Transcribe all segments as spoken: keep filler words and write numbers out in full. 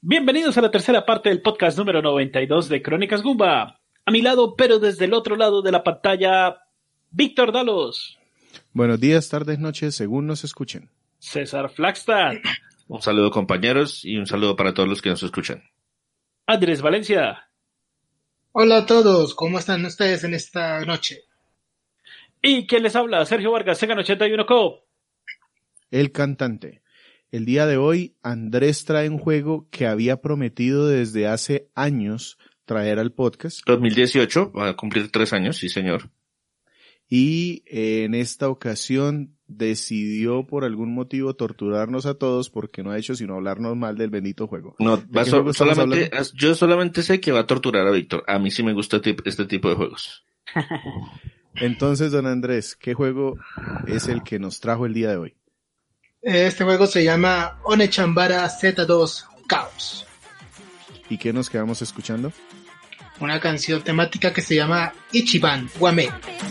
Bienvenidos a la tercera parte del podcast número noventa y dos de Crónicas Goomba. A mi lado, pero desde el otro lado de la pantalla, Víctor Dalos. Buenos días, tardes, noches, según nos escuchen. César Flagstad. Un saludo, compañeros, y un saludo para todos los que nos escuchan. Andrés Valencia. Hola a todos, ¿cómo están ustedes en esta noche? ¿Y quién les habla? Sergio Vargas, Segan ochenta y uno Co. El cantante. El día de hoy, Andrés trae un juego que había prometido desde hace años traer al podcast. dos mil dieciocho, va a cumplir tres años, sí señor. Y eh, en esta ocasión decidió por algún motivo torturarnos a todos porque no ha hecho sino hablarnos mal del bendito juego. No, va so, solamente, yo solamente sé que va a torturar a Víctor. A mí sí me gusta este tipo de juegos. Entonces, don Andrés, ¿qué juego es el que nos trajo el día de hoy? Este juego se llama Onechambara Z dos Chaos. ¿Y qué nos quedamos escuchando? Una canción temática que se llama Ichiban Wame.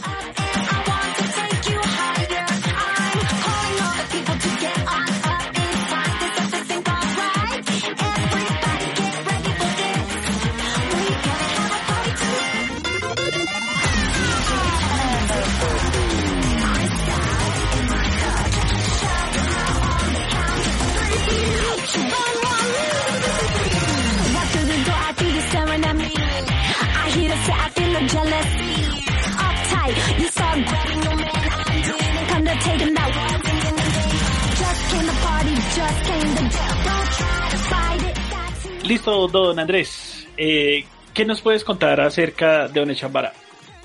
Listo, don Andrés. Eh, ¿Qué nos puedes contar acerca de Onechambara?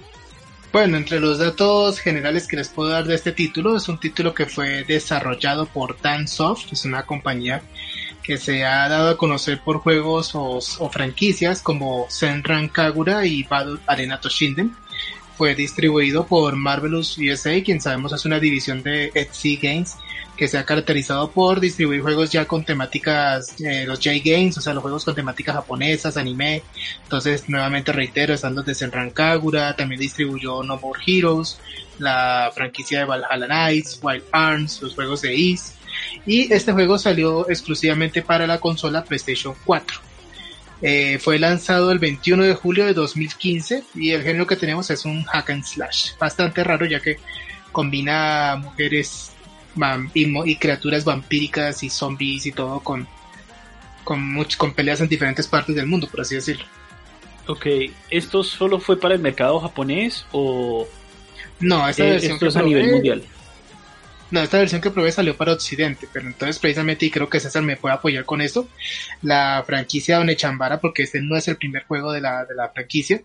Bueno, entre los datos generales que les puedo dar de este título, es un título que fue desarrollado por Dansoft, es una compañía que se ha dado a conocer por juegos o, o franquicias como Senran Kagura y Battle Arena Toshinden. Fue distribuido por Marvelous U S A, quien sabemos es una división de Etsy Games, que se ha caracterizado por distribuir juegos ya con temáticas, eh, los J-Games, o sea, los juegos con temáticas japonesas, anime. Entonces, nuevamente reitero, están los de Senran Kagura, también distribuyó No More Heroes, la franquicia de Valhalla Knights, Wild Arms, los juegos de Ys. Y este juego salió exclusivamente para la consola PlayStation cuatro. Eh, fue lanzado el veintiuno de julio de dos mil quince y el género que tenemos es un hack and slash, bastante raro ya que combina mujeres y, y criaturas vampíricas y zombies y todo con con, much, con peleas en diferentes partes del mundo, por así decirlo. Ok, ¿esto solo fue para el mercado japonés o no, esta eh, versión esto que es a probé, nivel mundial? No, esta versión que probé salió para Occidente, pero entonces precisamente, y creo que César me puede apoyar con esto, la franquicia Onechambara, porque este no es el primer juego de la, de la franquicia,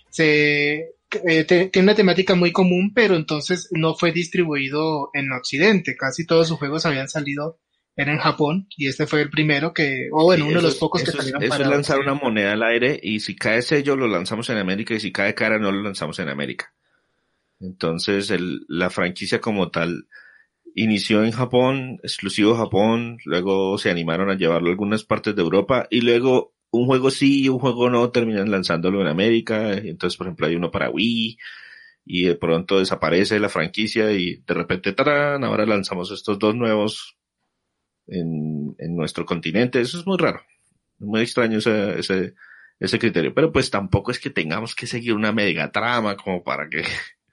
se eh, te, tiene una temática muy común, pero entonces no fue distribuido en Occidente, casi todos sus juegos habían salido, era en Japón, y este fue el primero que, o bueno, sí, uno de los es, pocos que es, salieron eso para es lanzar Occidente. una moneda al aire, y si cae sello lo lanzamos en América, y si cae cara no lo lanzamos en América. Entonces el, la franquicia como tal inició en Japón, exclusivo Japón, luego se animaron a llevarlo a algunas partes de Europa, y luego un juego sí y un juego no terminan lanzándolo en América. Entonces, por ejemplo, hay uno para Wii, y de pronto desaparece la franquicia, y de repente, ¡tarán!, ahora lanzamos estos dos nuevos en, en nuestro continente. Eso es muy raro, muy extraño ese, ese, ese criterio, pero pues tampoco es que tengamos que seguir una mega trama como para que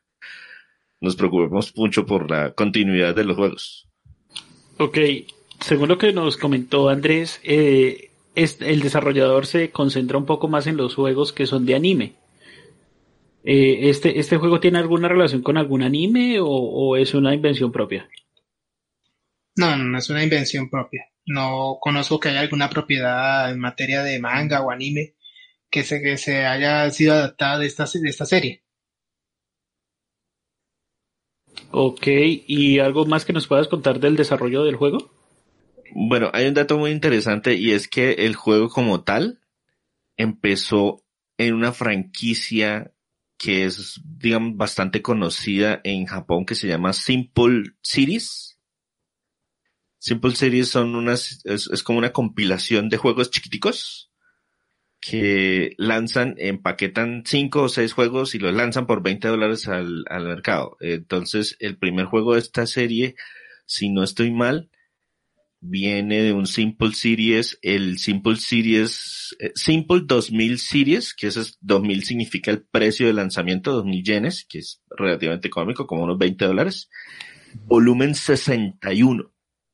nos preocupemos mucho por la continuidad de los juegos. Ok, según lo que nos comentó Andrés, eh, es, el desarrollador se concentra un poco más en los juegos que son de anime. Eh, este, ¿Este juego tiene alguna relación con algún anime o, o es una invención propia? No, no, no es una invención propia. No conozco que haya alguna propiedad en materia de manga o anime que se, que se haya sido adaptada de esta, de esta serie. Ok, ¿y algo más que nos puedas contar del desarrollo del juego? Bueno, hay un dato muy interesante, y es que el juego como tal empezó en una franquicia que es, digamos, bastante conocida en Japón, que se llama Simple Cities. Simple Cities son unas, es, es como una compilación de juegos chiquiticos que lanzan, empaquetan cinco o seis juegos y los lanzan por veinte dólares al, al mercado. Entonces, el primer juego de esta serie, si no estoy mal, viene de un Simple Series, el Simple Series, eh, Simple dos mil Series, que ese es, dos mil significa el precio de lanzamiento, dos mil yenes, que es relativamente económico, como unos veinte dólares. Volumen sesenta y uno.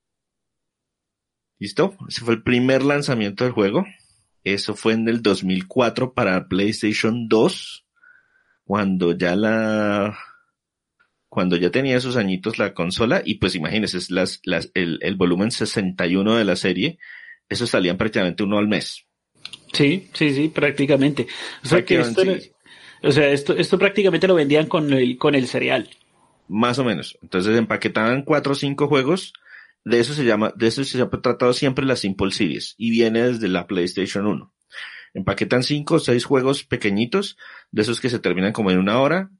¿Listo? Ese fue el primer lanzamiento del juego. Eso fue en el dos mil cuatro para PlayStation dos, cuando ya la, cuando ya tenía esos añitos la consola, y pues imagínense, es las, las, el, el volumen sesenta y uno de la serie, eso salían prácticamente uno al mes. Sí, sí, sí, prácticamente. O sea que esto, sí. o sea, esto, esto prácticamente lo vendían con el, con el cereal. Más o menos. Entonces empaquetaban cuatro o cinco juegos. De eso se llama, de eso se ha tratado siempre la Simple Series, y viene desde la PlayStation uno. Empaquetan cinco o seis juegos pequeñitos, de esos que se terminan como en una hora,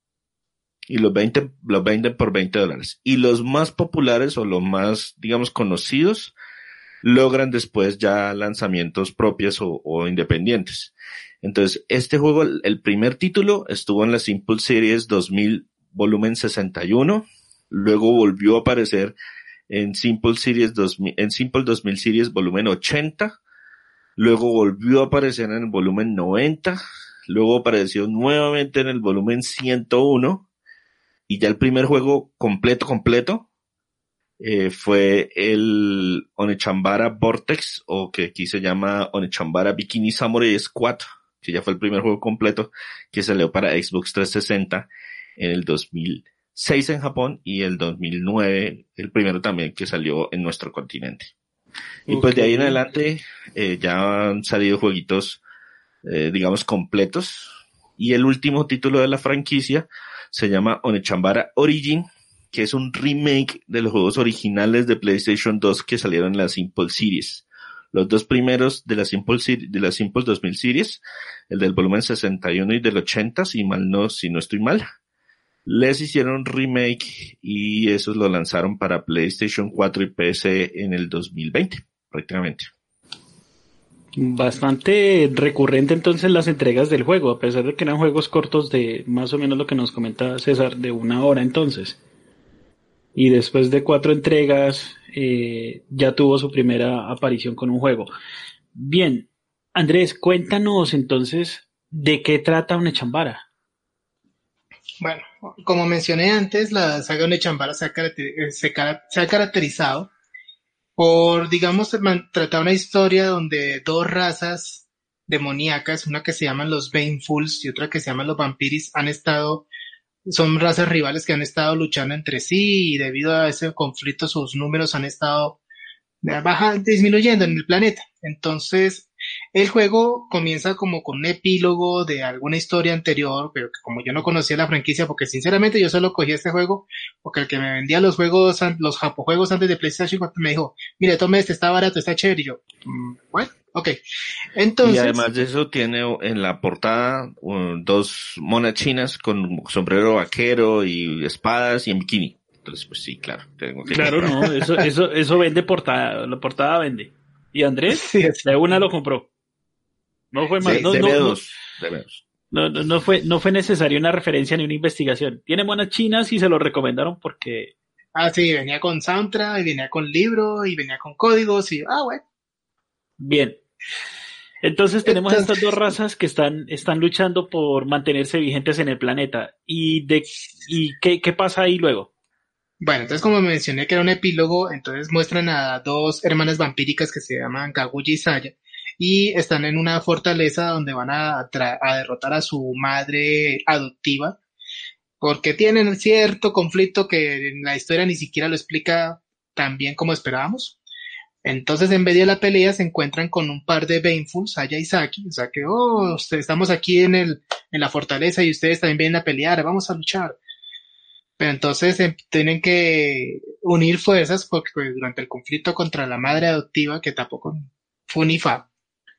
y los veinte, los venden por veinte dólares. Y los más populares o los más, digamos, conocidos, logran después ya lanzamientos propios o, o independientes. Entonces, este juego, el primer título, estuvo en la Simple Series dos mil, volumen sesenta y uno, luego volvió a aparecer en Simple Series dos mil, en Simple dos mil Series volumen ochenta, luego volvió a aparecer en el volumen noventa, luego apareció nuevamente en el volumen ciento uno, y ya el primer juego completo, completo, eh, fue el Onechambara Vortex, o que aquí se llama Onechambara Bikini Samurai Squad, que ya fue el primer juego completo que salió para Xbox trescientos sesenta en el dos mil seis en Japón, y el dos mil nueve, el primero también que salió en nuestro continente. Y okay. Pues de ahí en adelante eh, ya han salido jueguitos, eh, digamos, completos. Y el último título de la franquicia se llama Onechambara Origin, que es un remake de los juegos originales de PlayStation dos que salieron en la Simple Series. Los dos primeros de la Simple, de la Simple dos mil Series, el del volumen sesenta y uno y del ochenta, si mal no, si no estoy mal, les hicieron remake y esos lo lanzaron para PlayStation cuatro y P C en el dos mil veinte, prácticamente. Bastante recurrente entonces las entregas del juego, a pesar de que eran juegos cortos de más o menos lo que nos comentaba César, de una hora entonces. Y después de cuatro entregas, eh, ya tuvo su primera aparición con un juego. Bien, Andrés, cuéntanos entonces de qué trata Onechambara. Bueno, como mencioné antes, la saga Onechambara se ha, caracter- se, car- se ha caracterizado por, digamos, tratar una historia donde dos razas demoníacas, una que se llaman los Banefuls y otra que se llaman los Vampiris, han estado, son razas rivales que han estado luchando entre sí, y debido a ese conflicto sus números han estado baja, disminuyendo en el planeta. Entonces, el juego comienza como con un epílogo de alguna historia anterior, pero que como yo no conocía la franquicia, porque sinceramente yo solo cogí este juego porque el que me vendía los juegos, los japojuegos antes de PlayStation me dijo, mire, tome este, está barato, está chévere, y yo, mm, bueno, ok. Entonces, y además de eso tiene en la portada um, dos monas chinas con sombrero vaquero y espadas y en bikini. Entonces, pues sí, claro. Tengo que claro, no, eso, eso, eso vende portada, la portada vende. ¿Y Andrés? Sí, de una lo compró. No fue más, sí, no, de no, dos, no, de dos. No, no, no fue, no fue necesaria una referencia ni una investigación. Tiene monas chinas y se lo recomendaron porque... Ah, sí, venía con soundtrack, y venía con libro, y venía con códigos, y ah, bueno. Bien. Entonces tenemos Entonces, estas dos razas que están, están luchando por mantenerse vigentes en el planeta. ¿Y de, y qué, qué pasa ahí luego? Bueno, entonces como mencioné que era un epílogo, entonces muestran a dos hermanas vampíricas que se llaman Kaguya y Saya, y están en una fortaleza donde van a, tra- a derrotar a su madre adoptiva, porque tienen cierto conflicto que en la historia ni siquiera lo explica tan bien como esperábamos. Entonces, en vez de la pelea, se encuentran con un par de Banefuls, Saya y Saki, o sea que, oh, estamos aquí en el, en la fortaleza y ustedes también vienen a pelear, vamos a luchar. Pero entonces eh, tienen que unir fuerzas porque pues, durante el conflicto contra la madre adoptiva, que tampoco fue ni fa,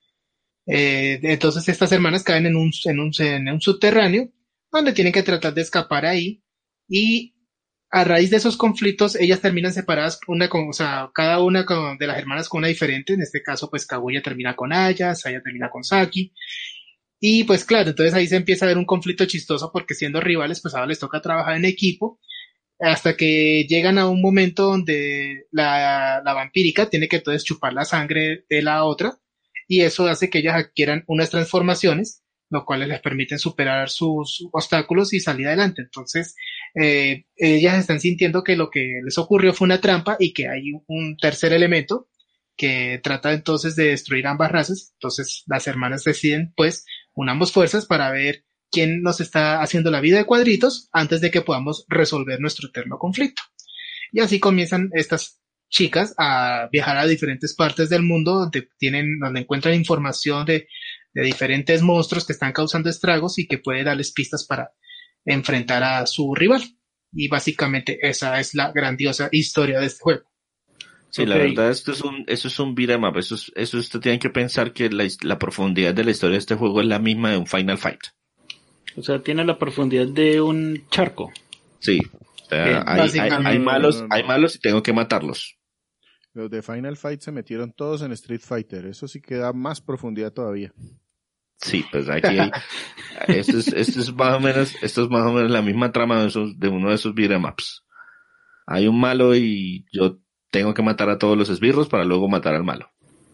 eh, entonces estas hermanas caen en un, en, un, en un subterráneo donde tienen que tratar de escapar ahí, y a raíz de esos conflictos ellas terminan separadas, una con, o sea, cada una con, de las hermanas con una diferente. En este caso pues Kaguya termina con Aya, Saya termina con Saki. Y pues claro, entonces ahí se empieza a ver un conflicto chistoso porque siendo rivales, pues ahora les toca trabajar en equipo. hasta que llegan a un momento donde la, la vampírica tiene que entonces chupar la sangre de la otra, y eso hace que ellas adquieran unas transformaciones, lo cual les permiten superar sus obstáculos y salir adelante. Entonces, eh, ellas están sintiendo que lo que les ocurrió fue una trampa y que hay un tercer elemento que trata entonces de destruir ambas razas. Entonces, las hermanas deciden, pues, unamos fuerzas para ver quién nos está haciendo la vida de cuadritos antes de que podamos resolver nuestro eterno conflicto. Y así comienzan estas chicas a viajar a diferentes partes del mundo donde tienen, donde encuentran información de, de diferentes monstruos que están causando estragos y que puede darles pistas para enfrentar a su rival. Y básicamente esa es la grandiosa historia de este juego. Sí, okay. La verdad, esto es un, eso es un beat 'em up. Eso es, eso usted tiene que pensar que la, la profundidad de la historia de este juego es la misma de un Final Fight. O sea, tiene la profundidad de un charco. Sí. O sea, hay, hay, hay malos, hay malos y tengo que matarlos. Los de Final Fight se metieron todos en Street Fighter. Eso sí que da más profundidad todavía. Sí, pues aquí hay, esto es, esto es más o menos, esto es más o menos la misma trama de, esos, de uno de esos beat 'em ups. Hay un malo y yo tengo que matar a todos los esbirros para luego matar al malo.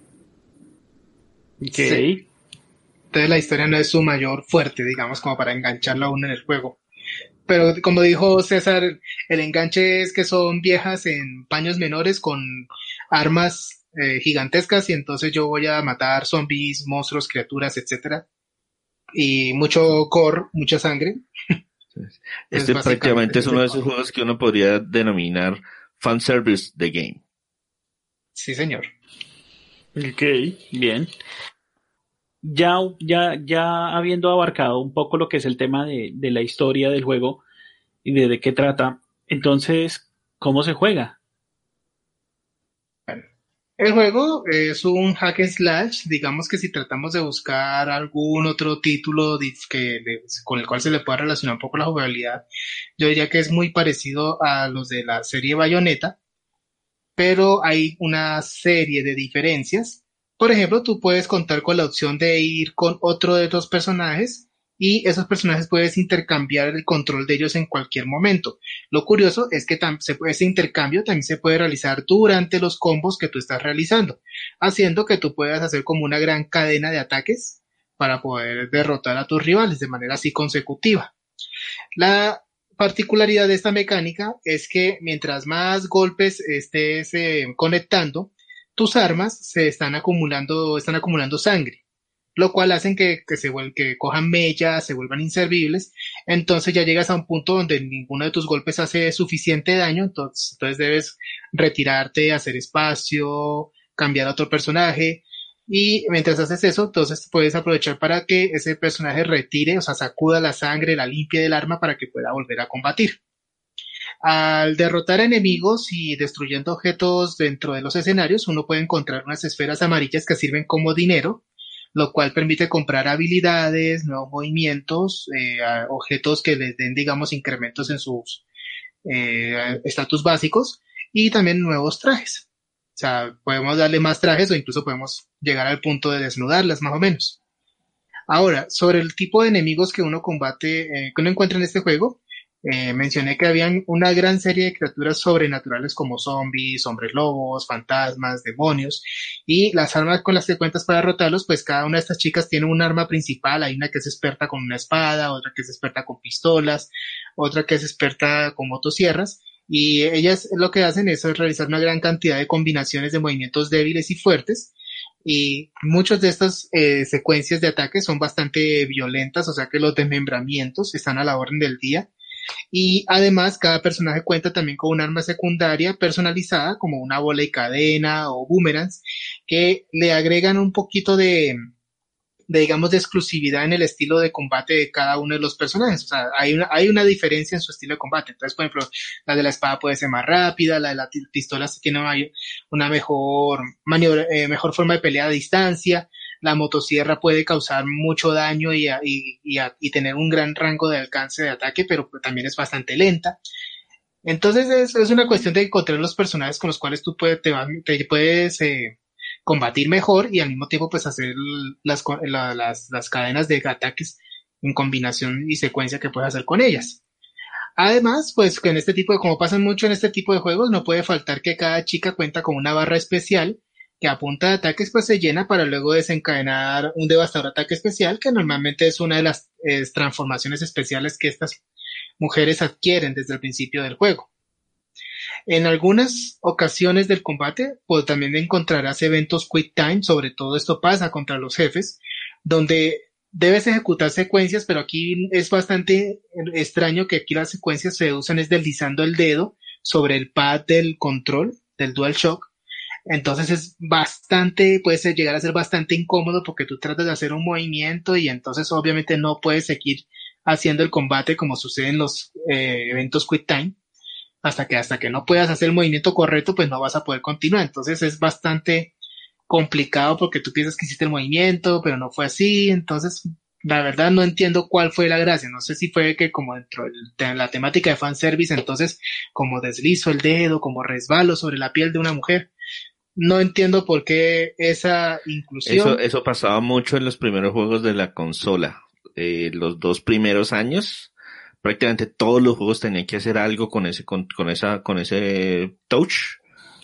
Ok. Sí. Entonces la historia no es su mayor fuerte, digamos, como para engancharlo a uno en el juego. Pero como dijo César, el enganche es que son viejas en paños menores con armas eh, gigantescas, y entonces yo voy a matar zombies, monstruos, criaturas, etcétera. Y mucho gore, mucha sangre. Este prácticamente es uno de esos juegos que uno podría denominar fanservice de game. Sí, señor. Ok, bien. Ya, ya, ya habiendo abarcado un poco lo que es el tema de, de la historia del juego y de, de qué trata, entonces, ¿cómo se juega? Bueno, el juego es un hack and slash. Digamos que si tratamos de buscar algún otro título que, de, con el cual se le pueda relacionar un poco la jugabilidad, yo diría que es muy parecido a los de la serie Bayonetta, pero hay una serie de diferencias. Por ejemplo, tú puedes contar con la opción de ir con otro de los personajes, y esos personajes puedes intercambiar el control de ellos en cualquier momento. Lo curioso es que tam- se puede, ese intercambio también se puede realizar durante los combos que tú estás realizando, haciendo que tú puedas hacer como una gran cadena de ataques para poder derrotar a tus rivales de manera así consecutiva. La particularidad de esta mecánica es que mientras más golpes estés eh, conectando, tus armas se están acumulando, están acumulando sangre, lo cual hacen que, que se vuel- que cojan mellas, se vuelvan inservibles. Entonces ya llegas a un punto donde ninguno de tus golpes hace suficiente daño, entonces, entonces debes retirarte, hacer espacio, cambiar a otro personaje, y mientras haces eso, entonces puedes aprovechar para que ese personaje retire, o sea, sacuda la sangre, la limpie del arma para que pueda volver a combatir. Al derrotar enemigos y destruyendo objetos dentro de los escenarios, uno puede encontrar unas esferas amarillas que sirven como dinero, lo cual permite comprar habilidades, nuevos movimientos, eh, objetos que les den, digamos, incrementos en sus eh, estatus básicos, y también nuevos trajes. O sea, podemos darle más trajes o incluso podemos llegar al punto de desnudarlas, más o menos. Ahora, sobre el tipo de enemigos que uno combate, eh, que uno encuentra en este juego, Eh, mencioné que habían una gran serie de criaturas sobrenaturales como zombies, hombres lobos, fantasmas, demonios, y las armas con las que cuentas para derrotarlos, pues cada una de estas chicas tiene un arma principal. Hay una que es experta con una espada, otra que es experta con pistolas, otra que es experta con motosierras, y ellas lo que hacen es realizar una gran cantidad de combinaciones de movimientos débiles y fuertes, y muchas de estas eh, secuencias de ataque son bastante violentas, o sea que los desmembramientos están a la orden del día. Y además cada personaje cuenta también con un arma secundaria personalizada como una bola y cadena o boomerangs, que le agregan un poquito de, de digamos de exclusividad en el estilo de combate de cada uno de los personajes. O sea, hay una, hay una diferencia en su estilo de combate. Entonces, por ejemplo, la de la espada puede ser más rápida, la de la pistola tiene una, una mejor maniobra, eh, mejor forma de pelea a distancia. La motosierra puede causar mucho daño y, y, y, y tener un gran rango de alcance de ataque, pero también es bastante lenta. Entonces es, es una cuestión de encontrar los personajes con los cuales tú puedes, te, te puedes eh, combatir mejor, y al mismo tiempo pues hacer las, la, las, las cadenas de ataques en combinación y secuencia que puedes hacer con ellas. Además, pues que en este tipo de, como pasan mucho en este tipo de juegos, no puede faltar que cada chica cuenta con una barra especial que a punta de ataques pues se llena para luego desencadenar un devastador ataque especial, que normalmente es una de las eh, transformaciones especiales que estas mujeres adquieren desde el principio del juego. En algunas ocasiones del combate, pues también encontrarás eventos quick time, sobre todo esto pasa contra los jefes, donde debes ejecutar secuencias, pero aquí es bastante extraño que aquí las secuencias se usan es deslizando el dedo sobre el pad del control, del DualShock. Entonces es bastante, puede ser, llegar a ser bastante incómodo porque tú tratas de hacer un movimiento y entonces obviamente no puedes seguir haciendo el combate como sucede en los eh, eventos Quick Time. Hasta que, hasta que no puedas hacer el movimiento correcto, pues no vas a poder continuar. Entonces es bastante complicado porque tú piensas que hiciste el movimiento, pero no fue así. Entonces, la verdad no entiendo cuál fue la gracia. No sé si fue que como dentro de la temática de fanservice, entonces como deslizo el dedo, como resbalo sobre la piel de una mujer. No entiendo por qué esa inclusión. Eso, eso pasaba mucho en los primeros juegos de la consola. Eh, los dos primeros años, prácticamente todos los juegos tenían que hacer algo con ese, con, con esa, con ese touch.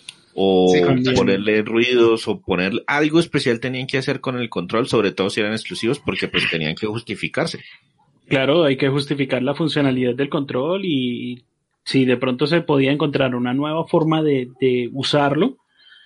O sí, ponerle ruidos, o poner algo especial tenían que hacer con el control, sobre todo si eran exclusivos, porque pues tenían que justificarse. Claro, hay que justificar la funcionalidad del control y si de pronto se podía encontrar una nueva forma de, de usarlo,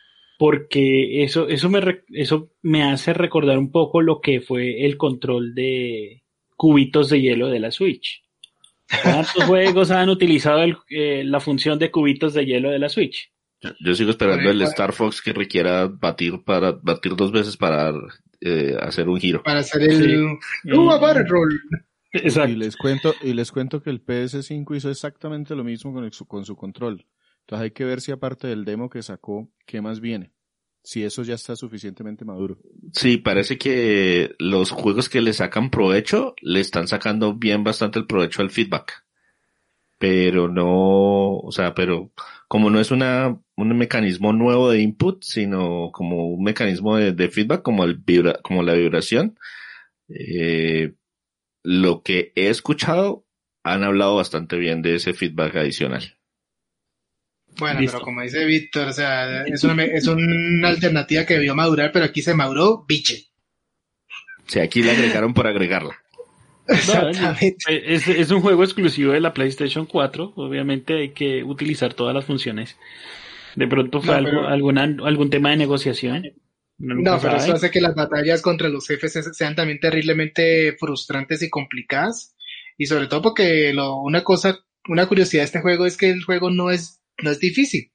porque eso, eso me, eso me hace recordar un poco lo que fue el control de cubitos de hielo de la Switch. ¿Cuántos juegos han utilizado el, eh, la función de cubitos de hielo de la Switch? Yo sigo esperando el Star Fox que requiera batir para batir dos veces para eh, hacer un giro. Para hacer el sí. uh, barrel roll. Exacto. Y les cuento y les cuento que el P S cinco hizo exactamente lo mismo con, el, con su control. Entonces hay que ver si aparte del demo que sacó, ¿qué más viene? Si eso ya está suficientemente maduro. Sí, parece que los juegos que le sacan provecho, le están sacando bien bastante el provecho al feedback. Pero no, o sea, pero como no es una un mecanismo nuevo de input, sino como un mecanismo de, de feedback, como el vibra, como la vibración, eh, lo que he escuchado, han hablado bastante bien de ese feedback adicional. Bueno, Listo. Pero como dice Víctor, o sea, es una, es una alternativa que debió madurar, pero aquí se maduró biche. O sea, aquí le agregaron por agregarla. Exactamente. No, es, es un juego exclusivo de la PlayStation cuatro, obviamente hay que utilizar todas las funciones. De pronto fue no, algo, pero... alguna, algún tema de negociación. No, no pero eso hace que las batallas contra los jefes sean también terriblemente frustrantes y complicadas. Y sobre todo porque lo, una cosa, una curiosidad de este juego es que el juego no es No es difícil.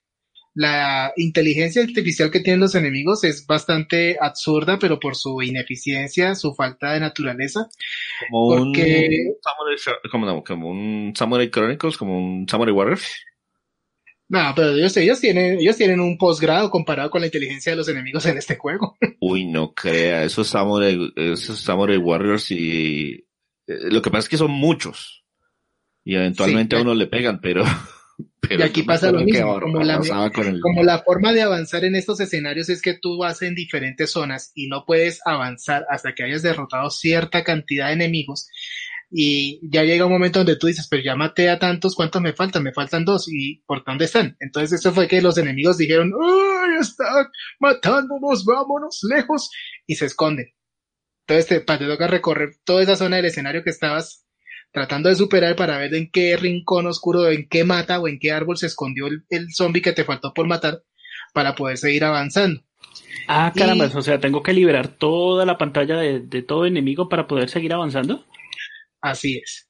La inteligencia artificial que tienen los enemigos es bastante absurda, pero por su ineficiencia, su falta de naturaleza. Como porque... un Samurai, como, no, como un Samurai Chronicles, como un Samurai Warriors. No, pero ellos, ellos tienen, ellos tienen un posgrado comparado con la inteligencia de los enemigos en este juego. Uy, no crea, esos Samurai, esos Samurai Warriors y eh, lo que pasa es que son muchos. Y eventualmente sí, a uno le pegan, pero Pero y aquí pasa lo mismo, ahora, como, la, el... como la forma de avanzar en estos escenarios es que tú vas en diferentes zonas y no puedes avanzar hasta que hayas derrotado cierta cantidad de enemigos y ya llega un momento donde tú dices, pero ya maté a tantos, ¿cuántos me faltan? Me faltan dos, ¿y por dónde están? Entonces eso fue que los enemigos dijeron, ¡ay, están matándonos, vámonos lejos! Y se esconden. Entonces te, te toca recorrer toda esa zona del escenario que estabas tratando de superar para ver en qué rincón oscuro, en qué mata o en qué árbol se escondió el, el zombie que te faltó por matar para poder seguir avanzando. Ah, caramba, y, o sea, tengo que liberar toda la pantalla de, de todo enemigo para poder seguir avanzando. Así es.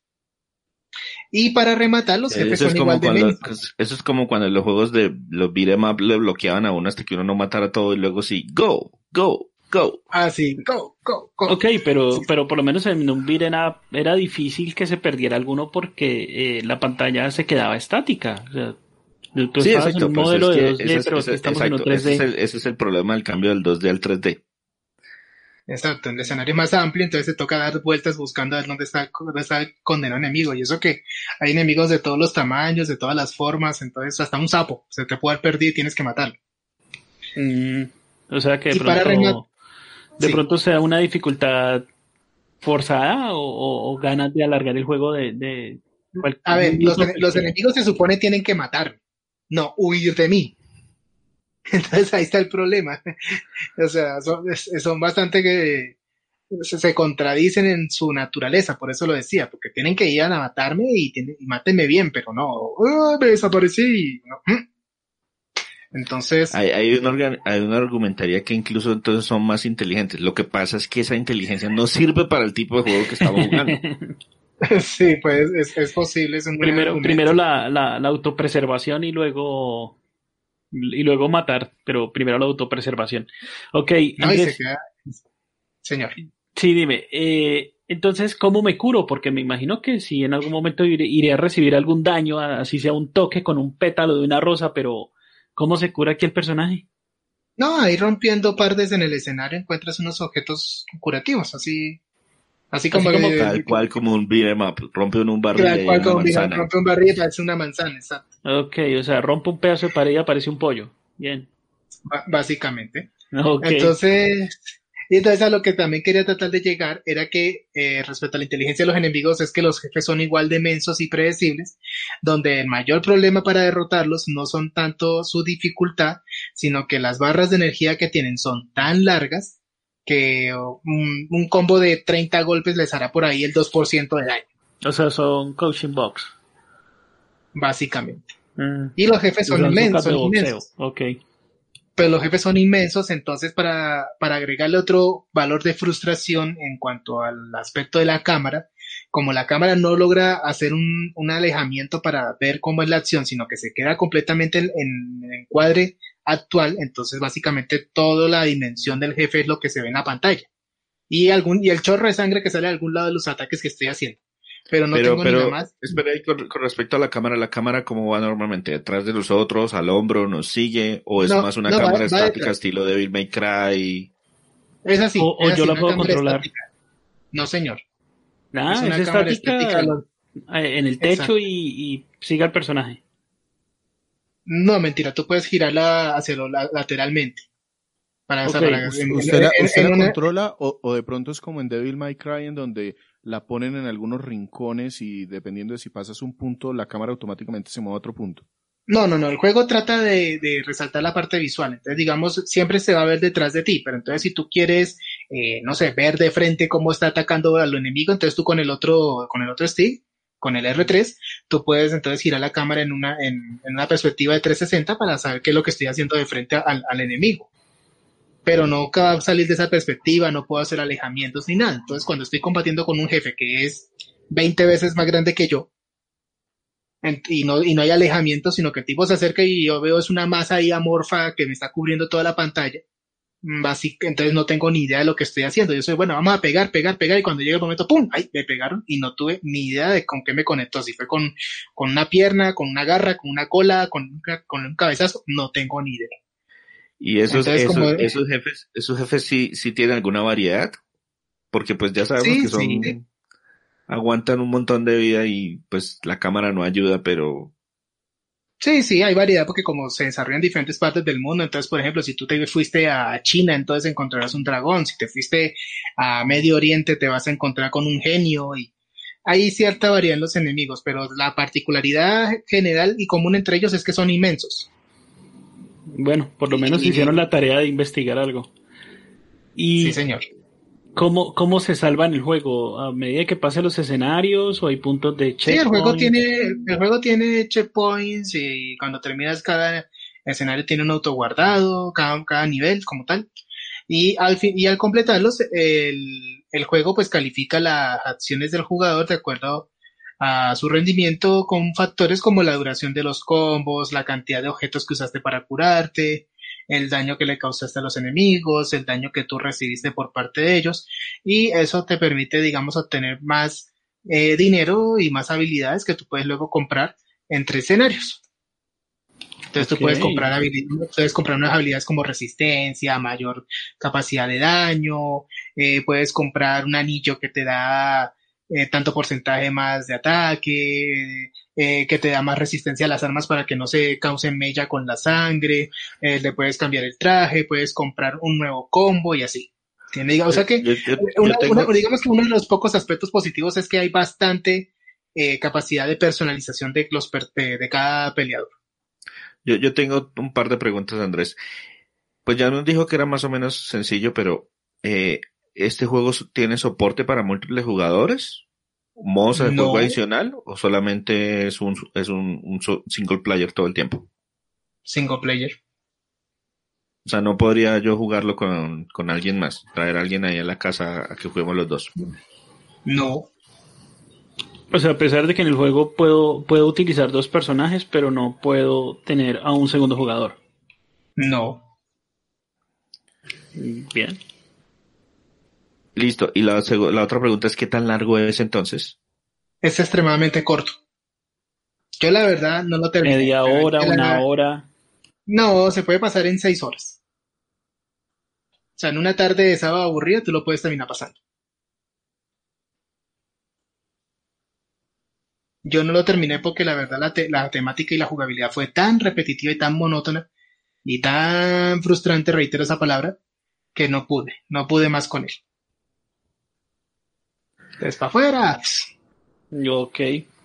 Y para rematar, los jefes eso son es igual de cuando, lentos. Eso es como cuando los juegos de los beat'em up le bloqueaban a uno hasta que uno no matara todo y luego sí, go, go. Go. Ah, sí, go, go, go. Ok, pero, sí. pero por lo menos en un beat'em up era difícil que se perdiera alguno porque eh, la pantalla se quedaba estática. O sea, tú sí, estabas exacto, en un pues modelo es de que dos D, ese es, pero ese, estamos exacto, en un tres D. Ese es, el, ese es el problema del cambio del dos D al tres D. Exacto, el escenario es más amplio, entonces te toca dar vueltas buscando a ver dónde está, dónde está el condenado enemigo. Y eso que hay enemigos de todos los tamaños, de todas las formas, entonces hasta un sapo se te puede haber perdido y tienes que matarlo. Mm, o sea que de y pronto... para rematar, ¿De sí. pronto sea una dificultad forzada o, o, o ganas de alargar el juego de, de, A ver, los, los enemigos se supone tienen que matarme, no huir de mí. Entonces ahí está el problema. O sea, son, son bastante que se, se contradicen en su naturaleza, por eso lo decía, porque tienen que ir a matarme y, tienen, y mátenme bien, pero no, oh, me desaparecí. Y no. Entonces... Hay, hay, una, hay una argumentaría que incluso entonces son más inteligentes. Lo que pasa es que esa inteligencia no sirve para el tipo de juego que estamos jugando. Sí, pues es, es posible. Es un primero primero la, la, la autopreservación y luego y luego matar, pero primero la autopreservación. Ok, no, Andrés, y se queda... Señor. Sí, dime, eh, entonces, ¿cómo me curo? Porque me imagino que si en algún momento iré, iré a recibir algún daño, así sea un toque con un pétalo de una rosa, pero ¿cómo se cura aquí el personaje? No, ahí rompiendo partes en el escenario encuentras unos objetos curativos, así... Así como, así como que, tal cual como un beat'em up, rompe un barril tal y cual una como manzana. Rompe un barril y parece una manzana, exacto. Ok, o sea, rompe un pedazo de pared y aparece un pollo. Bien. B- básicamente. Okay. Entonces, y entonces a lo que también quería tratar de llegar era que eh, respecto a la inteligencia de los enemigos es que los jefes son igual de mensos y predecibles, donde el mayor problema para derrotarlos no son tanto su dificultad, sino que las barras de energía que tienen son tan largas que un, un combo de treinta golpes les hará por ahí el dos por ciento de daño. O sea, son coaching box. Básicamente. Mm. Y los jefes son inmensos, son inmensos. Okay. Pero los jefes son inmensos, entonces para, para agregarle otro valor de frustración en cuanto al aspecto de la cámara, como la cámara no logra hacer un, un alejamiento para ver cómo es la acción, sino que se queda completamente en, en el encuadre actual, entonces básicamente toda la dimensión del jefe es lo que se ve en la pantalla. Y algún, y el chorro de sangre que sale de algún lado de los ataques que estoy haciendo. Pero no pero, tengo pero, ni nada más. Espera, ahí con, con respecto a la cámara, ¿la cámara cómo va normalmente? ¿Detrás de nosotros, al hombro, nos sigue? ¿O es no, más una no, cámara va, estática va estilo Devil May Cry? Es así. O, o es yo así, la puedo controlar. Estática. No, señor. Ah, es una es cámara estática, estática lo... en el techo y, y siga el personaje. No, mentira, tú puedes girarla hacia lo la, lateralmente. Para, Okay. para, ¿Usted, usted la, usted la una... controla o, o de pronto es como en Devil May Cry en donde la ponen en algunos rincones y dependiendo de si pasas un punto, la cámara automáticamente se mueve a otro punto? No, no, no, el juego trata de, de resaltar la parte visual, entonces digamos, siempre se va a ver detrás de ti, pero entonces si tú quieres, eh, no sé, ver de frente cómo está atacando a lo enemigo, entonces tú con el otro, con el otro stick, con el erre tres, tú puedes entonces girar la cámara en una, en, en una perspectiva de trescientos sesenta para saber qué es lo que estoy haciendo de frente al, al enemigo. Pero no va a salir de esa perspectiva, no puedo hacer alejamientos ni nada. Entonces, cuando estoy combatiendo con un jefe que es veinte veces más grande que yo, y no, y no hay alejamiento, sino que el tipo se acerca y yo veo es una masa ahí amorfa que me está cubriendo toda la pantalla, básica, entonces no tengo ni idea de lo que estoy haciendo. Yo soy, bueno, vamos a pegar, pegar, pegar, y cuando llega el momento, ¡pum! ¡Ay! Me pegaron y no tuve ni idea de con qué me conectó. Si fue con, con una pierna, con una garra, con una cola, con un, con un cabezazo, no tengo ni idea. Y esos, Entonces, esos, como... esos jefes, esos jefes sí, sí tienen alguna variedad, porque pues ya sabemos sí, que son, sí. aguantan un montón de vida y pues la cámara no ayuda, pero... Sí, sí, hay variedad porque como se desarrolla en diferentes partes del mundo, entonces por ejemplo, si tú te fuiste a China, entonces encontrarás un dragón, si te fuiste a Medio Oriente te vas a encontrar con un genio y hay cierta variedad en los enemigos, pero la particularidad general y común entre ellos es que son inmensos. Bueno, por lo menos y, hicieron la tarea de investigar algo. Y sí, señor. ¿Cómo, cómo se salva en el juego? ¿A medida que pasen los escenarios o hay puntos de checkpoint? Sí, el juego tiene, el juego tiene checkpoints y cuando terminas cada escenario tiene un autoguardado, cada, cada nivel como tal. Y al fin, y al completarlos, el, el juego pues califica las acciones del jugador de acuerdo a su rendimiento con factores como la duración de los combos, la cantidad de objetos que usaste para curarte, el daño que le causaste a los enemigos, el daño que tú recibiste por parte de ellos, y eso te permite, digamos, obtener más eh, dinero y más habilidades que tú puedes luego comprar entre escenarios. Entonces okay. tú puedes comprar habilidades, puedes comprar unas habilidades como resistencia, mayor capacidad de daño, eh, puedes comprar un anillo que te da eh, tanto porcentaje más de ataque, eh, que te da más resistencia a las armas para que no se causen mella con la sangre, eh, le puedes cambiar el traje, puedes comprar un nuevo combo y así. ¿Tiene? O sea que, yo, yo, una, yo tengo... una, digamos que uno de los pocos aspectos positivos es que hay bastante eh, capacidad de personalización de, los per- de, de cada peleador. Yo, yo tengo un par de preguntas, Andrés. Pues ya nos dijo que era más o menos sencillo, pero eh, ¿este juego tiene soporte para múltiples jugadores? ¿Modos de No. juego adicional? ¿O solamente es un, es un, un single player todo el tiempo? Single player. O sea, no podría yo jugarlo con, con alguien más, traer a alguien ahí a la casa a que juguemos los dos. No. O sea, a pesar de que en el juego puedo, puedo utilizar dos personajes, pero no puedo tener a un segundo jugador. No. Bien. Listo. Y la, la otra pregunta es, ¿qué tan largo es entonces? Es extremadamente corto. Yo la verdad no lo terminé. Media pero hora, es que una la- hora. No, se puede pasar en seis horas. O sea, en una tarde de sábado aburrida tú lo puedes terminar pasando. Yo no lo terminé porque la verdad la, te- la temática y la jugabilidad fue tan repetitiva y tan monótona y tan frustrante, reitero esa palabra, que no pude, no pude más con él. Entonces, para afuera. Ok.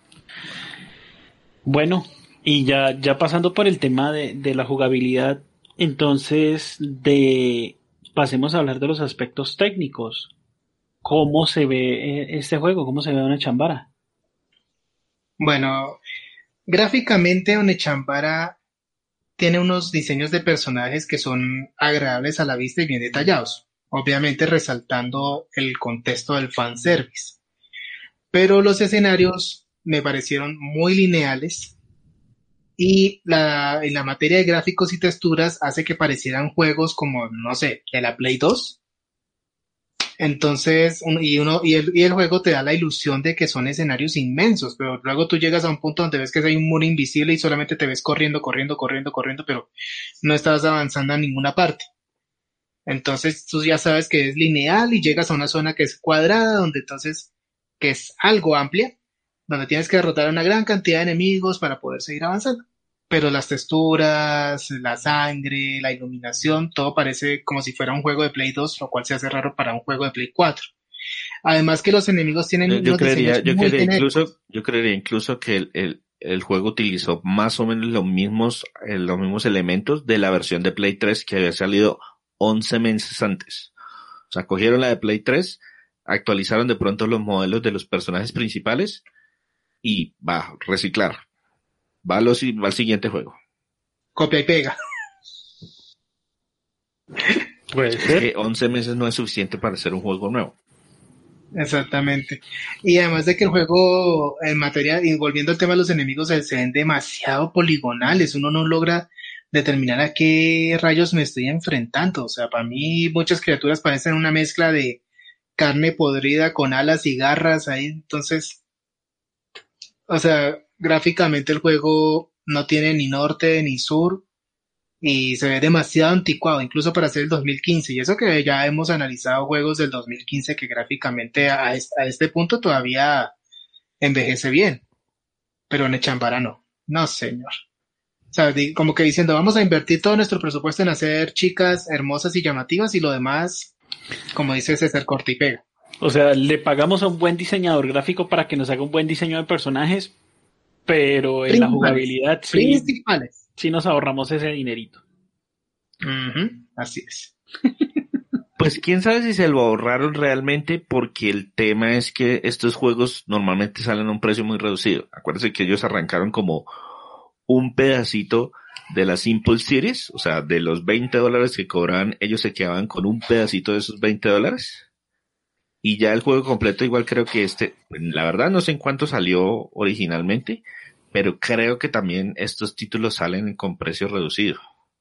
Bueno, y ya, ya pasando por el tema de, de la jugabilidad, entonces de pasemos a hablar de los aspectos técnicos. ¿Cómo se ve eh, este juego? ¿Cómo se ve una chambara? Bueno, gráficamente Onechambara tiene unos diseños de personajes que son agradables a la vista y bien detallados, obviamente resaltando el contexto del fanservice. Pero los escenarios me parecieron muy lineales y la, en la materia de gráficos y texturas hace que parecieran juegos como, no sé, de la Play dos. Entonces, un- y uno, y el, y el juego te da la ilusión de que son escenarios inmensos, pero luego tú llegas a un punto donde ves que hay un muro invisible y solamente te ves corriendo, corriendo, corriendo, corriendo, pero no estás avanzando a ninguna parte. Entonces tú ya sabes que es lineal y llegas a una zona que es cuadrada, donde entonces, que es algo amplia, donde tienes que derrotar a una gran cantidad de enemigos para poder seguir avanzando. Pero las texturas, la sangre, la iluminación, todo parece como si fuera un juego de Play dos, lo cual se hace raro para un juego de Play cuatro. Además que los enemigos tienen Yo, yo unos creería, diseños yo muy creería genéricos. incluso, yo creería incluso que el, el, el juego utilizó más o menos los mismos, eh, los mismos elementos de la versión de Play tres que había salido once meses antes. O sea, cogieron la de Play tres, actualizaron de pronto los modelos de los personajes principales y va, reciclar. Va, a los- va al siguiente juego. Copia y pega. Puede Es ser. que once meses no es suficiente para hacer un juego nuevo. Exactamente. Y además de que el juego, en materia, y volviendo al tema de los enemigos, se se ven demasiado poligonales. Uno no logra determinar a qué rayos me estoy enfrentando. O sea, para mí muchas criaturas parecen una mezcla de carne podrida con alas y garras ahí. Entonces, o sea, gráficamente el juego no tiene ni norte ni sur y se ve demasiado anticuado, incluso para ser el dos mil quince. Y eso que ya hemos analizado juegos del dos mil quince que gráficamente a, es- a este punto todavía envejece bien, pero en Echambara no. No, señor. O sea, di- como que diciendo, vamos a invertir todo nuestro presupuesto en hacer chicas hermosas y llamativas y lo demás, como dice César, corta y pega. O sea, le pagamos a un buen diseñador gráfico para que nos haga un buen diseño de personajes, pero en la Principales. jugabilidad sí, Principales. sí nos ahorramos ese dinerito. Ujú, así es. Pues quién sabe si se lo ahorraron realmente, porque el tema es que estos juegos normalmente salen a un precio muy reducido. Acuérdense que ellos arrancaron como un pedacito de la Simple Series, o sea, de los veinte dólares que cobraban, ellos se quedaban con un pedacito de esos veinte dólares. Y ya el juego completo, igual creo que este, la verdad no sé en cuánto salió originalmente, pero creo que también estos títulos salen con precio reducido.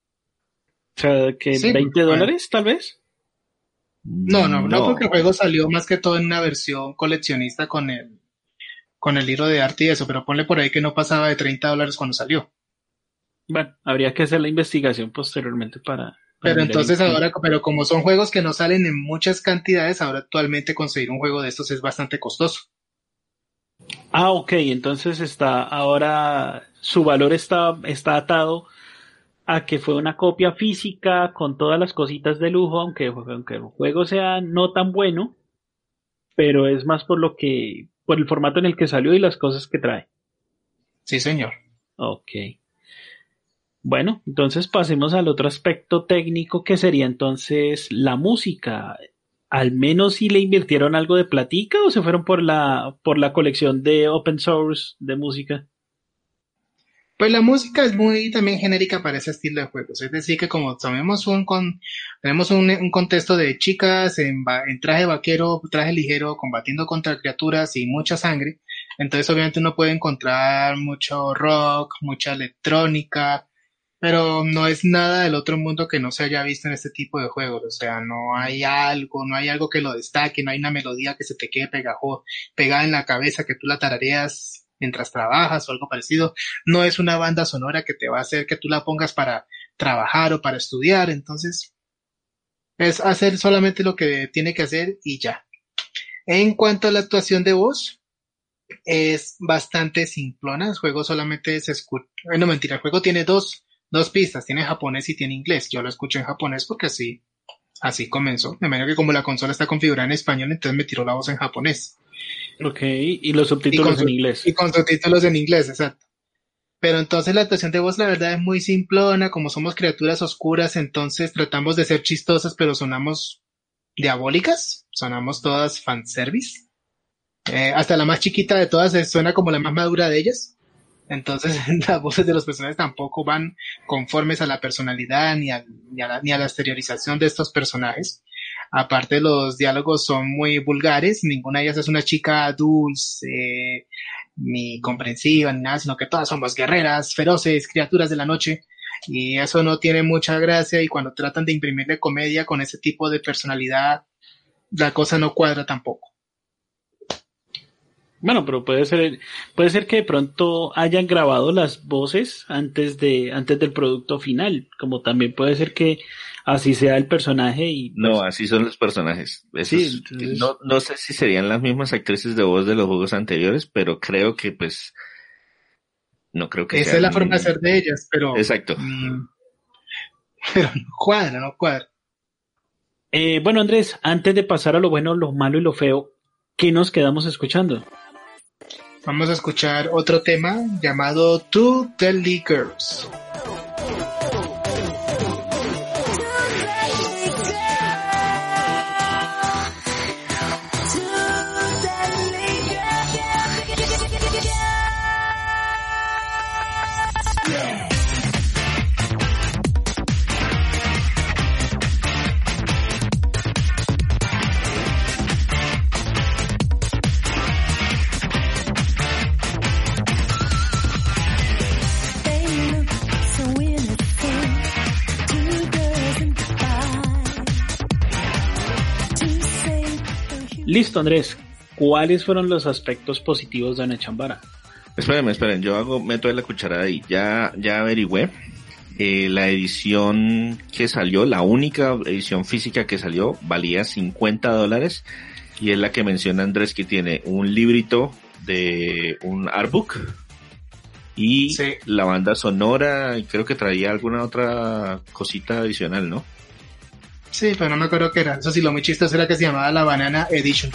O sea, que Sí, veinte bueno. dólares tal vez. No, no, no, No, porque el juego salió más que todo en una versión coleccionista con el, con el libro de arte y eso, pero ponle por ahí que no pasaba de treinta dólares cuando salió. Bueno, habría que hacer la investigación posteriormente para, para Pero mirar entonces en- ahora, pero como son juegos que no salen en muchas cantidades, ahora actualmente conseguir un juego de estos es bastante costoso. Ah, ok, entonces está, ahora su valor está, está atado a que fue una copia física con todas las cositas de lujo, aunque, aunque el juego sea no tan bueno, pero es más por lo que por el formato en el que salió y las cosas que trae. Sí, señor. Ok. Bueno, entonces pasemos al otro aspecto técnico que sería entonces la música. Al menos si le invirtieron algo de platica o se fueron por la por la colección de open source de música. Pues la música es muy también genérica para ese estilo de juegos. Es decir, que como tenemos un con, tenemos un, un contexto de chicas en, en traje vaquero, traje ligero, combatiendo contra criaturas y mucha sangre, entonces obviamente uno puede encontrar mucho rock, mucha electrónica, pero no es nada del otro mundo que no se haya visto en este tipo de juegos. O sea, no hay algo, no hay algo que lo destaque, no hay una melodía que se te quede pegajo, pegada en la cabeza, que tú la tarareas mientras trabajas o algo parecido. No es una banda sonora que te va a hacer que tú la pongas para trabajar o para estudiar. Entonces, es hacer solamente lo que tiene que hacer y ya. En cuanto a la actuación de voz, es bastante simplona. El juego solamente se escucha. No, mentira, el juego tiene dos Dos pistas, tiene japonés y tiene inglés. Yo lo escucho en japonés porque así, así comenzó. De manera que como la consola está configurada en español, entonces me tiró la voz en japonés. Ok, y los subtítulos en inglés. Y con subtítulos en inglés, exacto. Pero entonces la actuación de voz la verdad es muy simplona, como somos criaturas oscuras, entonces tratamos de ser chistosas, pero sonamos diabólicas, sonamos todas fanservice. Eh, hasta la más chiquita de todas suena como la más madura de ellas. Entonces las voces de los personajes tampoco van conformes a la personalidad ni a, ni a, la, ni a la exteriorización de estos personajes. Aparte, los diálogos son muy vulgares, ninguna de ellas es una chica dulce, ni comprensiva, ni nada, sino que todas somos guerreras, feroces, criaturas de la noche, y eso no tiene mucha gracia, y cuando tratan de imprimirle comedia con ese tipo de personalidad, la cosa no cuadra tampoco. Bueno, pero puede ser, puede ser que de pronto hayan grabado las voces antes de, antes del producto final, como también puede ser que así sea el personaje y pues... No, así son los personajes. Esos, sí, entonces... no, no sé si serían las mismas actrices de voz de los juegos anteriores, pero creo que pues no creo que esa sean... es la forma de ser de ellas, pero exacto. Mmm, pero no cuadra, no cuadra. Eh, bueno, Andrés, antes de pasar a lo bueno, lo malo y lo feo, ¿qué nos quedamos escuchando? Vamos a escuchar otro tema llamado Two Deadly Girls. Listo, Andrés. ¿Cuáles fueron los aspectos positivos de Onechambara? Espérenme, esperen, yo hago, meto la cucharada ahí. Ya, ya averigüé. Eh, la edición que salió, la única edición física que salió, valía cincuenta dólares. Y es la que menciona Andrés, que tiene un librito de un artbook. Y sí, la banda sonora, y creo que traía alguna otra cosita adicional, ¿no? Sí, pero no me acuerdo qué era. Eso sí, lo muy chistoso era que se llamaba la Banana Edition.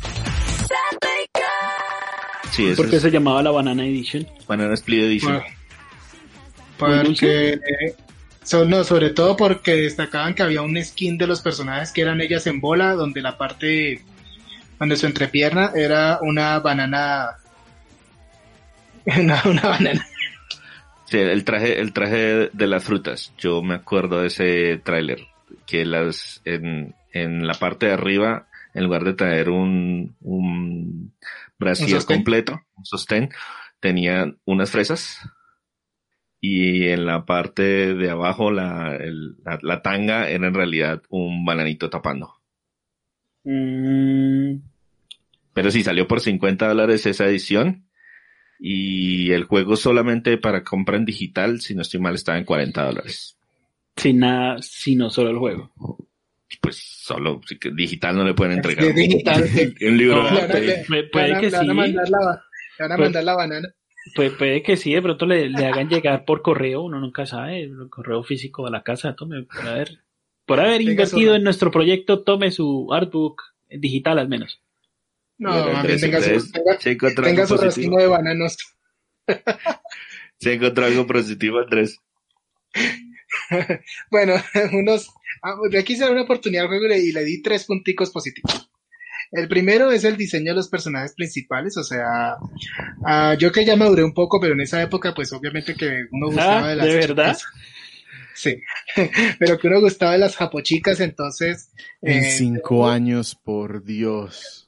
Sí, ¿por qué es... se llamaba la Banana Edition? Banana Split Edition. Por, porque... So, no, sobre todo porque destacaban que había un skin de los personajes que eran ellas en bola, donde la parte... donde su entrepierna era una banana... una, una banana. Sí, el traje, el traje de las frutas. Yo me acuerdo de ese tráiler. Que las en, en la parte de arriba, en lugar de traer un, un brasier ¿Un completo, un sostén, tenía unas fresas, y en la parte de abajo la, el, la, la tanga era en realidad un bananito tapando. Mm. Pero sí, salió por cincuenta dólares esa edición, y el juego solamente para compra en digital, si no estoy mal, estaba en cuarenta dólares. Sin nada, sino solo el juego. Pues solo, digital no le pueden entregar. De digital. Un libro. No, de puede, puede, puede que le van sí. A mandar la, le van a puede, mandar la banana. Puede, puede que sí, de pronto le, le hagan llegar por correo, uno nunca sabe, el correo físico a la casa, tome, por haber, por haber invertido en nuestro proyecto, tome su artbook digital al menos. No, Bueno, más bien Andrés, tenga su, entonces, tenga, ¿se encontró tenga algo su racimo positivo? de bananos. ¿Se encontró algo positivo, Andrés? Bueno, unos, ah, yo quise dar una oportunidad al juego y le, y le di tres punticos positivos. El primero es el diseño de los personajes principales, o sea, ah, yo que ya maduré un poco, pero en esa época, pues obviamente que uno gustaba Ah, de ¿de las verdad? chicas, sí, pero que uno gustaba de las japochicas, entonces, En eh, cinco años, por Dios.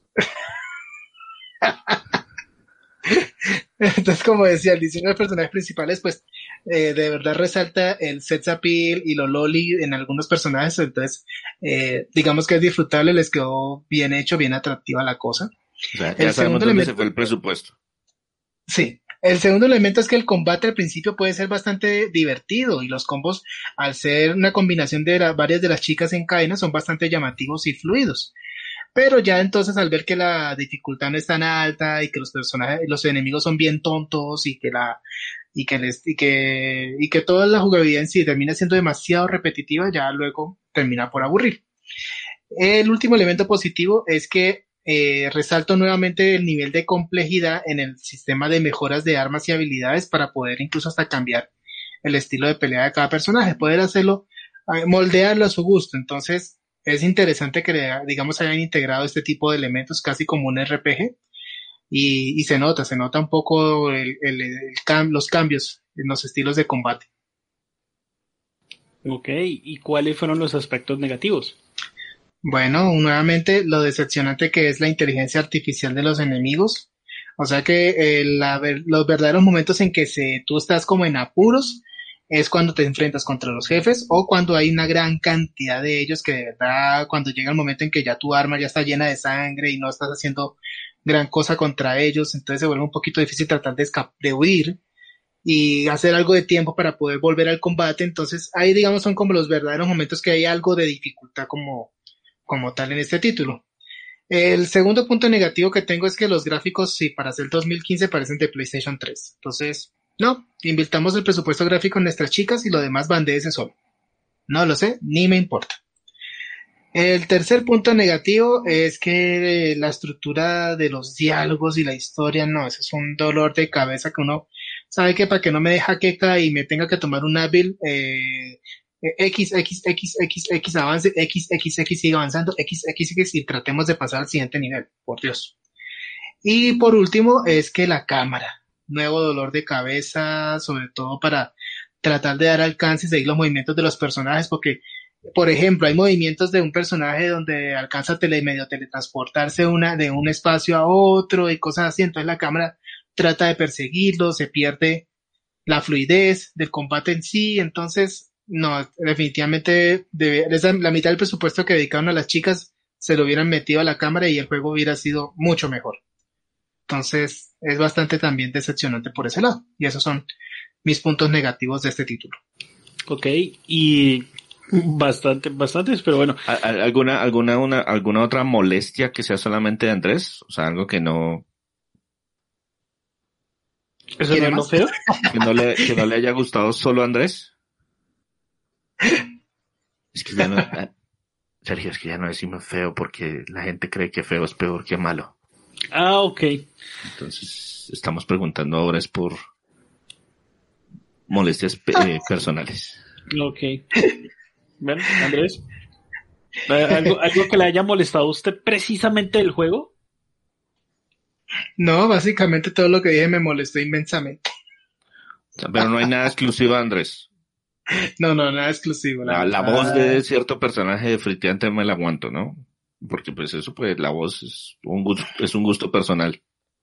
entonces como decía, el diseño de los personajes principales, pues eh, de verdad resalta el sex appeal y lo loli en algunos personajes, entonces eh, digamos que es disfrutable, les quedó bien hecho, bien atractiva la cosa. O sea, ya El sabemos segundo dónde se elemento, fue el presupuesto. sí, el segundo elemento es que el combate al principio puede ser bastante divertido y los combos, al ser una combinación de la- varias de las chicas en cadena, son bastante llamativos y fluidos. Pero ya entonces al ver que la dificultad no es tan alta y que los personajes, los enemigos son bien tontos y que la, y que les, y que, y que toda la jugabilidad en sí termina siendo demasiado repetitiva, ya luego termina por aburrir. El último elemento positivo es que eh, resalto nuevamente el nivel de complejidad en el sistema de mejoras de armas y habilidades para poder incluso hasta cambiar el estilo de pelea de cada personaje, poder hacerlo, eh, moldearlo a su gusto. Entonces, es interesante que, digamos, hayan integrado este tipo de elementos casi como un R P G y, y se nota, se nota un poco el, el, el cam- los cambios en los estilos de combate. Ok, ¿y cuáles fueron los aspectos negativos? Bueno, nuevamente lo decepcionante que es la inteligencia artificial de los enemigos. O sea que eh, la ver- los verdaderos momentos en que se, tú estás como en apuros es cuando te enfrentas contra los jefes o cuando hay una gran cantidad de ellos que de verdad cuando llega el momento en que ya tu arma ya está llena de sangre y no estás haciendo gran cosa contra ellos, entonces se vuelve un poquito difícil tratar de, escap- de huir y hacer algo de tiempo para poder volver al combate. Entonces ahí digamos son como los verdaderos momentos que hay algo de dificultad como como tal en este título. El segundo punto negativo que tengo es que los gráficos, sí, para ser dos mil quince parecen de PlayStation tres. Entonces, no, invirtamos el presupuesto gráfico en nuestras chicas y lo demás van de ese solo. No lo sé, ni me importa. El tercer punto negativo es que la estructura de los diálogos y la historia, no, eso es un dolor de cabeza que uno sabe que para que no me deje jaqueca y me tenga que tomar un hábil, eh, X, X, X, X, X avance, X, X, X sigue avanzando, X, X, X y tratemos de pasar al siguiente nivel, por Dios. Y por último es que la cámara, nuevo dolor de cabeza, sobre todo para tratar de dar alcance y seguir los movimientos de los personajes, porque por ejemplo, hay movimientos de un personaje donde alcanza a tele, medio teletransportarse una, de un espacio a otro y cosas así, entonces la cámara trata de perseguirlo, se pierde la fluidez del combate en sí, entonces, no, definitivamente debe, esa, la mitad del presupuesto que dedicaron a las chicas se lo hubieran metido a la cámara y el juego hubiera sido mucho mejor. Entonces, es bastante también decepcionante por ese lado, y esos son mis puntos negativos de este título. Ok, y bastante, bastantes, pero bueno. ¿A- a- ¿Alguna, alguna, una, alguna otra molestia que sea solamente de Andrés? O sea, algo que no, ¿Eso no ¿Quiere es lo más? feo? que no le, que no le haya gustado solo a Andrés. Es que ya no, ah, Sergio, es que ya no decimos feo porque la gente cree que feo es peor que malo. Ah, ok. Entonces, estamos preguntando ahora es por molestias pe- eh, personales. Ok. Bueno, Andrés, ¿algo, algo que le haya molestado a usted precisamente del juego? No, básicamente todo lo que dije me molestó inmensamente. O sea, pero no hay nada exclusivo de Andrés. No, no, nada exclusivo, la La, la verdad. voz de cierto personaje de Friteante me la aguanto, ¿no? Porque pues eso, pues la voz es un gusto, es un gusto personal.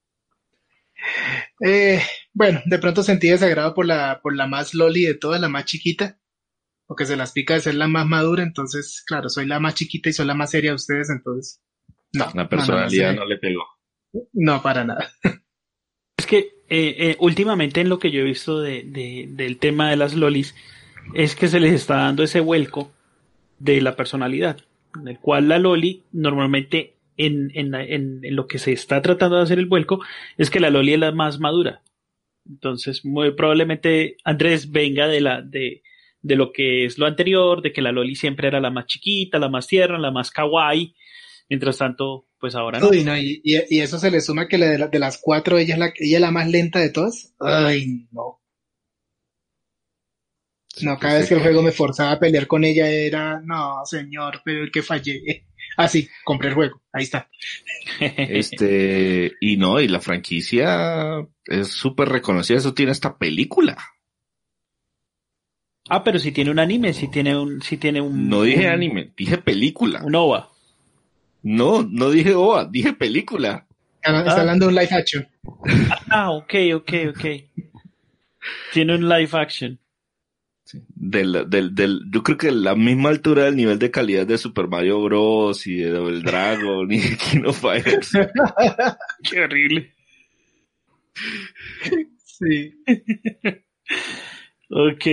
Eh, bueno, de pronto sentí desagrado por la, por la más loli de todas, la más chiquita, porque se las pica de ser la más madura, entonces, claro, soy la más chiquita y soy la más seria de ustedes, entonces, no, La no, no, no, personalidad sé, no le pegó. no, para nada. Es que eh, eh, últimamente en lo que yo he visto de, de, del tema de las lolis es que se les está dando ese vuelco de la personalidad, en el cual la loli normalmente en, en, en, en lo que se está tratando de hacer el vuelco es que la loli es la más madura. Entonces, muy probablemente Andrés venga de la de, de lo que es lo anterior, de que la loli siempre era la más chiquita, la más tierna, la más kawaii. Mientras tanto, pues ahora no. Uy, no, y, y, y eso se le suma que la de, la, de las cuatro, ella es, la, ella es la más lenta de todas. Ay, no. No, cada vez que el juego me forzaba a pelear con ella era, no, señor, pero el que fallé. Ah, sí, compré el juego, ahí está. Este, y no, y la franquicia es súper reconocida, eso tiene esta película. Ah, pero si tiene un anime, si tiene un, si tiene un... No dije un, anime, dije película. Un O V A. No, no dije O V A, dije película. Está ah. hablando de un live action. Ah, ok, ok, ok. Tiene un live action. Sí. Del, del, del, yo creo que la misma altura del nivel de calidad de Super Mario Bros. Y de Double Dragon y de King of Fighters. Qué horrible. Sí. Ok.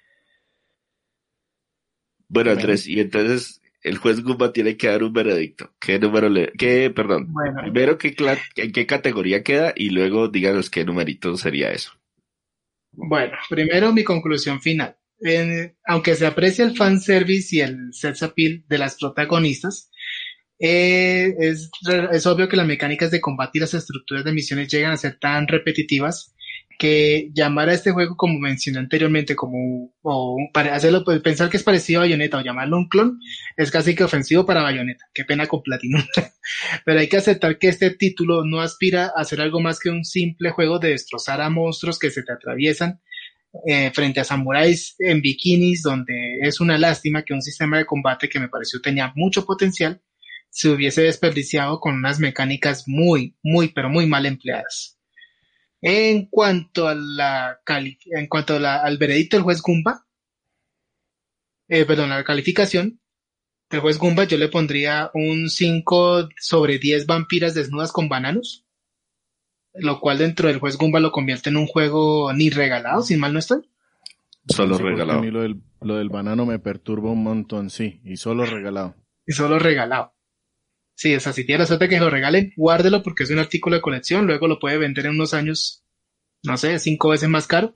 Bueno, Andrés, y entonces el juez Goomba tiene que dar un veredicto. ¿Qué número le, qué, perdón, bueno. primero qué, en qué categoría queda y luego díganos qué numerito sería eso? Bueno, primero mi conclusión final. Eh, aunque se aprecia el fanservice y el sex appeal de las protagonistas, eh, es, es obvio que las mecánicas de combate y las estructuras de misiones llegan a ser tan repetitivas que llamar a este juego, como mencioné anteriormente, como o para hacerlo, pues, pensar que es parecido a Bayonetta o llamarlo un clon, es casi que ofensivo para Bayonetta. Qué pena con Platinum. Pero hay que aceptar que este título no aspira a ser algo más que un simple juego de destrozar a monstruos que se te atraviesan eh, frente a samuráis en bikinis, donde es una lástima que un sistema de combate que me pareció tenía mucho potencial se hubiese desperdiciado con unas mecánicas muy, muy, pero muy mal empleadas. En cuanto a la cali en cuanto a la, al veredicto del juez Goomba, eh, perdón, la calificación del juez Goomba, yo le pondría un cinco sobre diez vampiras desnudas con bananos, lo cual dentro del juez Goomba lo convierte en un juego ni regalado, si mal no estoy. Solo sí, regalado. A mí lo del, lo del banano me perturba un montón, sí, y solo regalado. Y solo regalado. Sí, o sea, si tiene la suerte que lo regalen, guárdelo porque es un artículo de colección, luego lo puede vender en unos años, no sé, cinco veces más caro.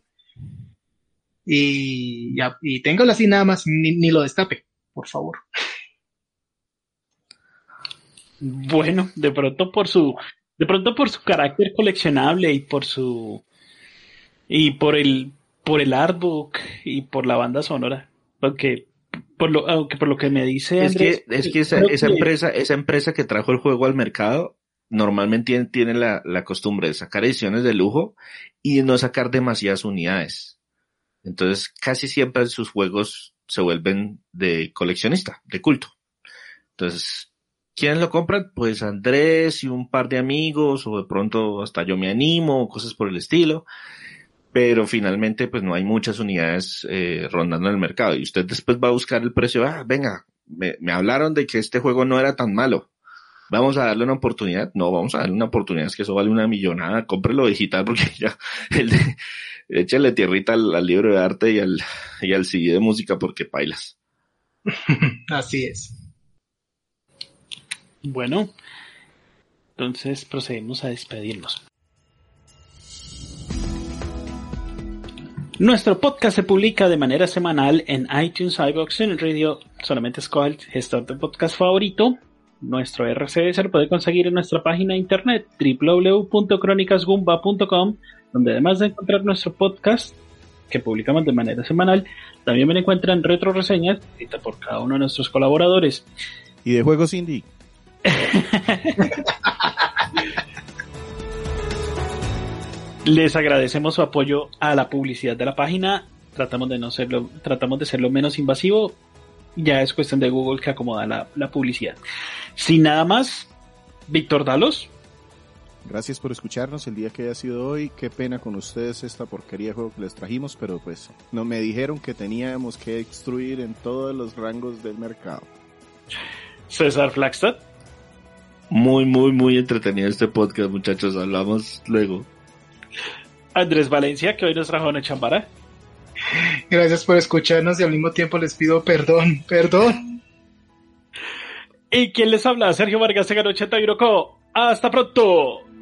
Y, ya, y téngalo así nada más, ni, ni lo destape, por favor. Bueno, de pronto por su, de pronto por su carácter coleccionable y por su, y por el, por el artbook y por la banda sonora, porque por lo, aunque por lo que me dice es Andrés, que es que esa, esa que... empresa esa empresa que trajo el juego al mercado normalmente tiene, tiene la, la costumbre de sacar ediciones de lujo y de no sacar demasiadas unidades. Entonces casi siempre sus juegos se vuelven de coleccionista, de culto. Entonces, ¿quiénes lo compran? Pues Andrés y un par de amigos, o de pronto hasta yo me animo, cosas por el estilo. Pero finalmente pues no hay muchas unidades eh, rondando en el mercado y usted después va a buscar el precio. Ah, venga, me, me hablaron de que este juego no era tan malo, vamos a darle una oportunidad. No, vamos a darle una oportunidad, es que eso vale una millonada, cómprelo digital porque ya el de, échale tierrita al, al libro de arte y al, y al C D de música porque pailas. Así es. Bueno, entonces procedemos a despedirnos. Nuestro podcast se publica de manera semanal en iTunes, iVoox, en Radio. Solamente escoge el gestor de podcast favorito. Nuestro R C S se lo puede conseguir en nuestra página de internet doble u doble u doble u punto crónicas goomba punto com, donde además de encontrar nuestro podcast que publicamos de manera semanal, también me encuentran retro reseñas escritas por cada uno de nuestros colaboradores. Y de juegos indie. Les agradecemos su apoyo a la publicidad de la página. Tratamos de no serlo, tratamos de ser lo menos invasivo. Ya es cuestión de Google que acomoda la, la publicidad. Sin nada más, Víctor Dalos. Gracias por escucharnos el día que haya sido hoy. Qué pena con ustedes esta porquería de juego que les trajimos, pero pues no me dijeron que teníamos que extruir en todos los rangos del mercado. César Flagstad. Muy, muy, muy entretenido este podcast, muchachos. Hablamos luego. Andrés Valencia, que hoy nos trajo una chambara. Gracias por escucharnos y al mismo tiempo les pido perdón, perdón. ¿Y quién les habla? Sergio Vargas, Segan ochenta y uno Co. ¡Hasta pronto!